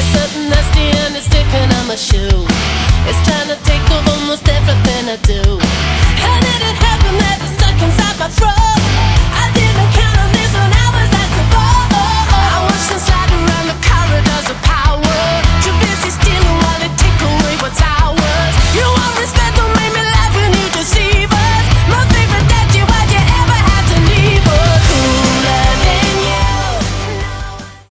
something nasty and it's sticking on my shoe. It's trying to take over almost everything I do. How did it happen that it's stuck inside my throat?